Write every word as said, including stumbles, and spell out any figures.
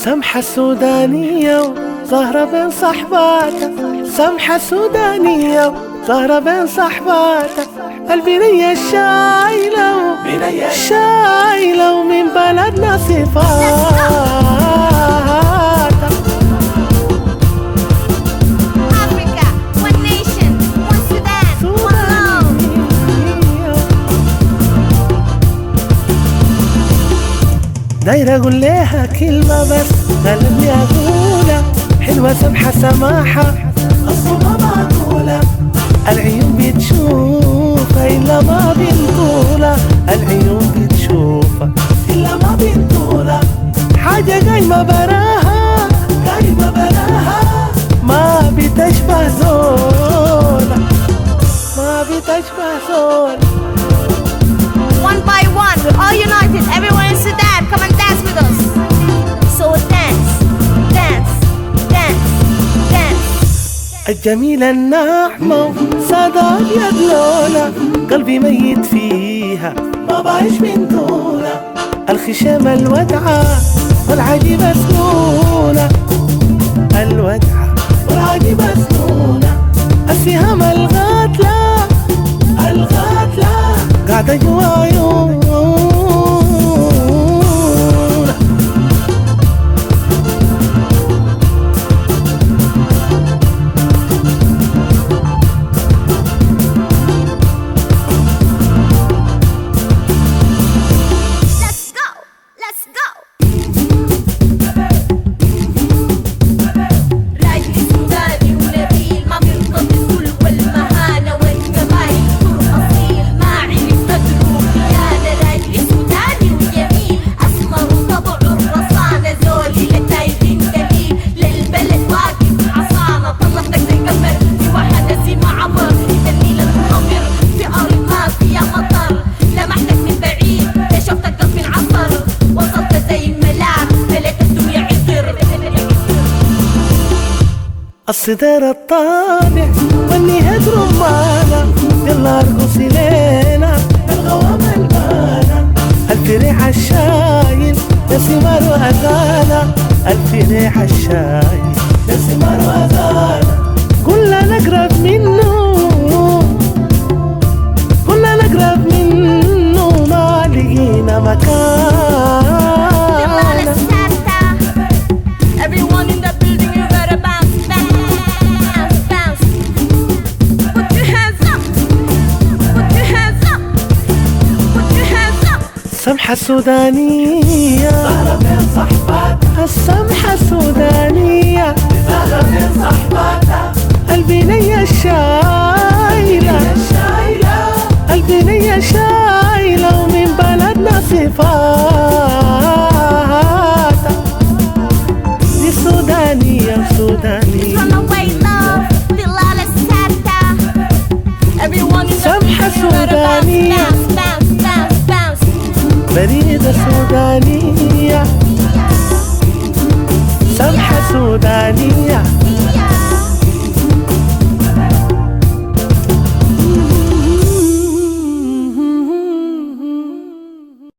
سمحة سودانية ظاهرة بين صحباتها، سمحة سودانية ظاهرة بين صحباتها، البنية الشايلة شايلة ومن بلدنا صفاتها. داير اقول لها كلمة بس غلبني اقولها، حلوة سمحة سماحة اصلا معقولة، العيون بتشوفها الا ما بنقولها، العيون بتشوفها الا ما بنقولها، حاجة قايمة براها قايمة براها، ما بتشبه زولا ما بتشبه زولا. One by one, we're all united, everyone in Sudan, come and dance with us. So dance, dance, dance, dance. الجميلة الناعمة صدى أبيض لونها، قلبي ميت فيها ما بعيش من دونها، الخشامة الودعة والعجيبة سنونة، الودعة والعجيبة سنونة، السهام الغاتلة الغاتلة قاعدة جوا عيون. الصدر الطابع والنهاد رمانة، يلا ارقصي لينا الغوام البانة، الفريح الشايل يا ثمار وأذانة، الفريح الشايل يا ثمار وأذانة، كلنا نقرب منه كلنا نقرب منه ما لقينا مكان. السمحة السودانية ظاهرة بين صحباتها، السمحة السودانية ظاهرة بين صحباتها، البنية الشايلة البنية شايلة ومن بلدنا صفاتها، دي سودانية سودانية سمحة سودانية بريدة سودانية سمحة سودانية.